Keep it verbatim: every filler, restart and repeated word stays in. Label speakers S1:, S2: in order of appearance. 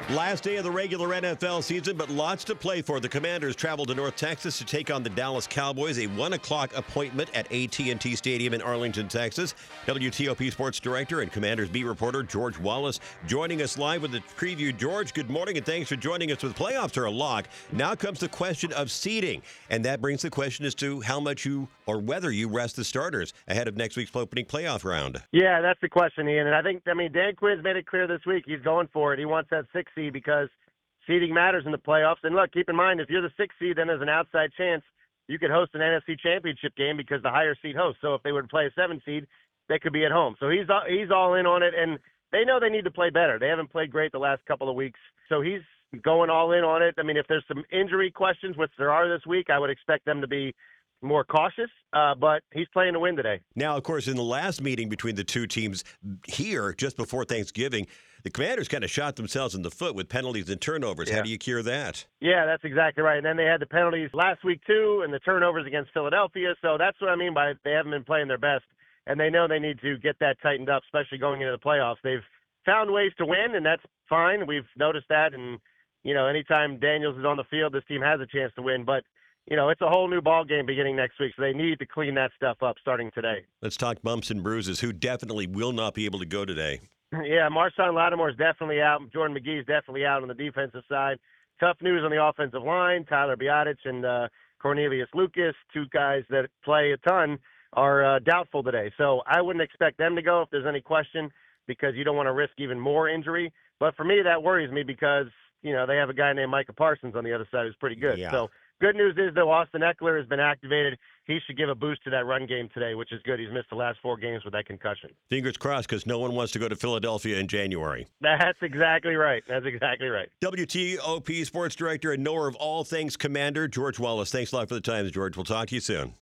S1: Last day of the regular N F L season, but lots to play for. The Commanders travel to North Texas to take on the Dallas Cowboys, a one o'clock appointment at A T and T Stadium in Arlington, Texas. W T O P Sports Director and Commanders beat reporter George Wallace joining us live with the preview. George, good morning, and thanks for joining us. With playoffs are a lock, now comes the question of seeding, and that brings the question as to how much you or whether you rest the starters ahead of next week's opening playoff round.
S2: Yeah, that's the question, Ian, and I think, I mean, Dan Quinn's made it clear this week he's going for it. He wants that six seed because seeding matters in the playoffs. And look, keep in mind, if you're the sixth seed, then there's an outside chance you could host an N F C championship game because the higher seed hosts. So if they were to play a seven seed, they could be at home. So he's he's all in on it, and they know they need to play better. They haven't played great the last couple of weeks. So he's going all in on it. I mean, if there's some injury questions, which there are this week, I would expect them to be more cautious, uh, but he's playing to win today.
S1: Now, of course, in the last meeting between the two teams here, just before Thanksgiving, the Commanders kind of shot themselves in the foot with penalties and turnovers.
S2: Yeah.
S1: How do you cure that?
S2: Yeah, that's exactly right. And then they had the penalties last week, too, and the turnovers against Philadelphia. So that's what I mean by they haven't been playing their best, and they know they need to get that tightened up, especially going into the playoffs. They've found ways to win, and that's fine. We've noticed that, and, you know, anytime Daniels is on the field, this team has a chance to win. But you know, it's a whole new ball game beginning next week, so they need to clean that stuff up starting today.
S1: Let's talk bumps and bruises. Who definitely will not be able to go today?
S2: Yeah, Marshawn Lattimore is definitely out. Jordan McGee is definitely out on the defensive side. Tough news on the offensive line. Tyler Biotic and uh, Cornelius Lucas, two guys that play a ton, are uh, doubtful today. So I wouldn't expect them to go if there's any question, because you don't want to risk even more injury. But for me, that worries me because, you know, they have a guy named Micah Parsons on the other side who's pretty good.
S1: Yeah.
S2: So good news is, though, Austin Eckler has been activated. He should give a boost to that run game today, which is good. He's missed the last four games with that concussion.
S1: Fingers crossed, because no one wants to go to Philadelphia in January.
S2: That's exactly right. That's exactly right.
S1: W T O P Sports Director and knower of all things Commander, George Wallace. Thanks a lot for the time, George. We'll talk to you soon.